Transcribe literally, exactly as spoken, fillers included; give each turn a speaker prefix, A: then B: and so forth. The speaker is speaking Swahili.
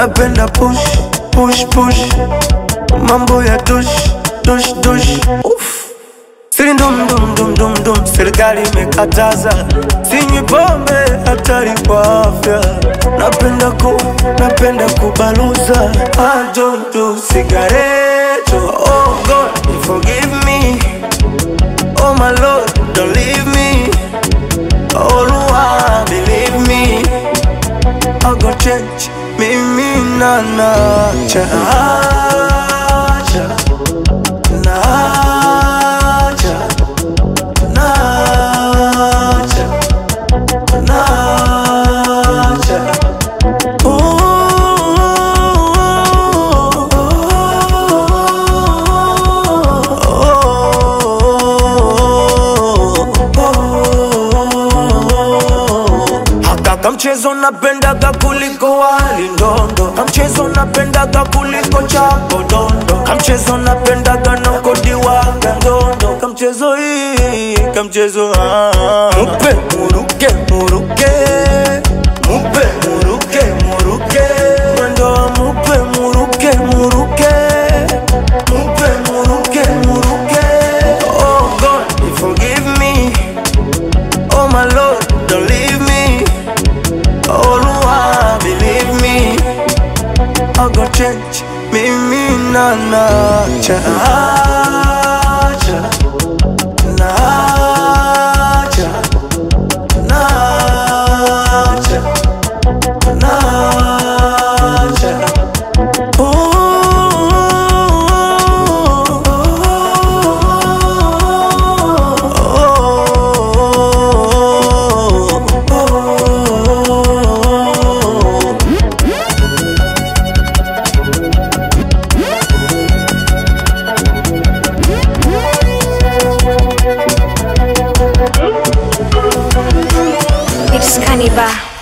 A: napenda push, push, push. Mambo ya tush, tush, tush. Uff. Siri ndum dum dum dum dum, serikali imekataza. Sinywi pombe hatari kwa afya. Napenda ku, napenda kubaluza. I don't do cigarette. Oh God, forgive me. Oh my Lord, don't leave me. Oh Lord, believe me. I go change, me, me, na, na, cha, cha, na, cha, na, cha, na, cha. Ooh, kamchezo napendaga kuliko wali ndondo. Kamchezo napendaga kuliko chapo dondo. Kamchezo napendaga nokodiwaga ndondo. Kamchezo hii, kamchezo ah. Mupe muruke muruke, mupe muruke muruke. Mwendo wa mupe muruke muruke, mupe muruke muruke. Oh God, forgive me. Oh my Lord, don't leave me. Oh Lord, believe me. I go change, me, me, na, na, cha, cha, na, cha, na, cha, na, cha. Ooh,
B: It's Cannibal.